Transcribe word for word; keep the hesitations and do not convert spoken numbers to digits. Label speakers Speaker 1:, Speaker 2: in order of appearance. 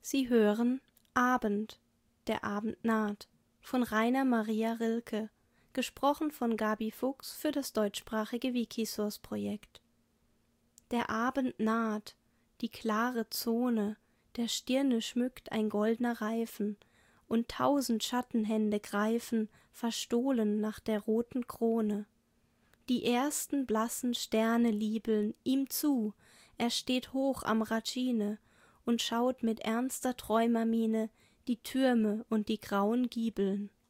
Speaker 1: Sie hören Abend, der Abend naht von Rainer Maria Rilke, gesprochen von Gabi Fuchs für das deutschsprachige Wikisource-Projekt. Der Abend naht, die klare Zone der Stirne schmückt ein goldner Reifen, und tausend Schattenhände greifen verstohlen nach der roten Krone. Die ersten blassen Sterne liebeln ihm zu, er steht hoch am Ratschine und schaut mit ernster Träumermiene die Türme und die grauen Giebeln.